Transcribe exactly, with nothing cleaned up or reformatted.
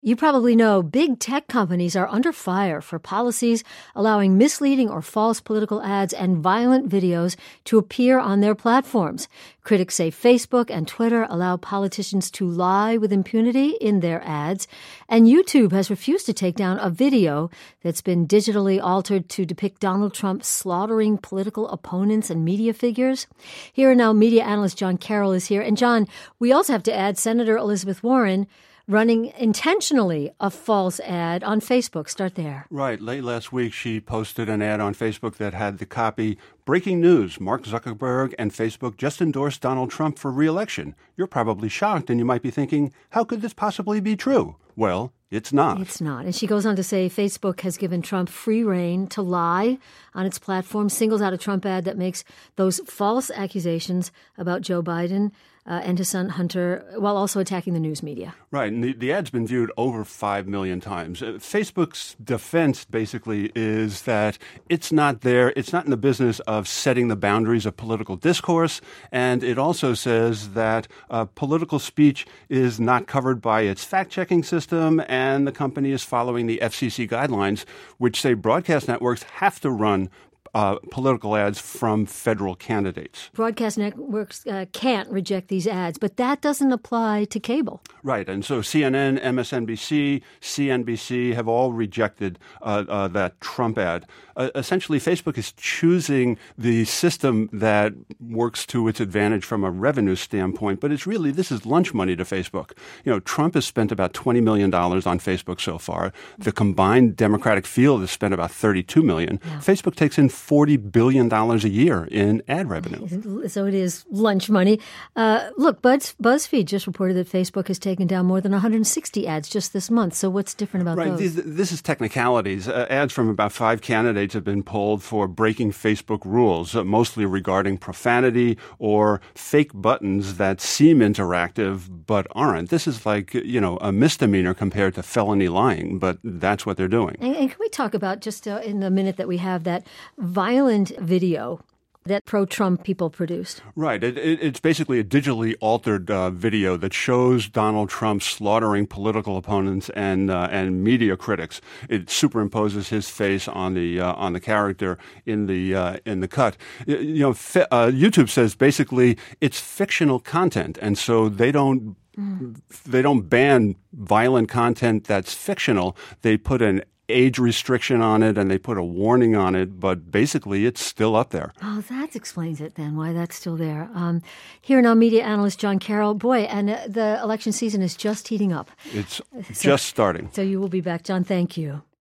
You probably know big tech companies are under fire for policies allowing misleading or false political ads and violent videos to appear on their platforms. Critics say Facebook and Twitter allow politicians to lie with impunity in their ads, and YouTube has refused to take down a video that's been digitally altered to depict Donald Trump slaughtering political opponents and media figures. Here now, media analyst John Carroll is here. And John, we also have to add Senator Elizabeth Warren running intentionally a false ad on Facebook. Start there. Right. Late last week, she posted an ad on Facebook that had the copy, "Breaking news, Mark Zuckerberg and Facebook just endorsed Donald Trump for re-election." You're probably shocked, and you might be thinking, how could this possibly be true? Well, it's not. It's not. And she goes on to say Facebook has given Trump free rein to lie on its platform, singles out a Trump ad that makes those false accusations about Joe Biden uh, and his son Hunter, while also attacking the news media. Right. And the, the ad's been viewed over five million times. Uh, Facebook's defense basically is that it's not there. It's not in the business of setting the boundaries of political discourse. And it also says that uh, political speech is not covered by its fact-checking system, and the company is following the F C C guidelines, which say broadcast networks have to run Uh, political ads from federal candidates. Broadcast networks uh, can't reject these ads, but that doesn't apply to cable. Right. And so C N N, M S N B C, C N B C have all rejected uh, uh, that Trump ad. Uh, essentially, Facebook is choosing the system that works to its advantage from a revenue standpoint, but it's really, this is lunch money to Facebook. You know, Trump has spent about twenty million dollars on Facebook so far. The combined Democratic field has spent about thirty-two million dollars. Yeah. Facebook takes in forty billion dollars a year in ad revenue. So it is lunch money. Uh, look, Buzz, BuzzFeed just reported that Facebook has taken down more than one hundred sixty ads just this month. So what's different about right. those? This, this is technicalities. Uh, ads from about five candidates have been pulled for breaking Facebook rules, uh, mostly regarding profanity or fake buttons that seem interactive but aren't. This is like, you know, a misdemeanor compared to felony lying, but that's what they're doing. And, and can we talk about, just uh, in the minute that we have, that violent video that pro-Trump people produced? Right. It, it, it's basically a digitally altered uh, video that shows Donald Trump slaughtering political opponents and uh, and media critics. It superimposes his face on the uh, on the character in the uh, in the cut. You know, fi- uh, YouTube says basically it's fictional content, and so they don't mm. they don't ban violent content that's fictional. They put an age restriction on it, and they put a warning on it, but basically it's still up there. Oh, that explains it then, why that's still there. Um, here now, media analyst John Carroll. Boy, and uh, the election season is just heating up. It's so, just starting. So you will be back, John. Thank you.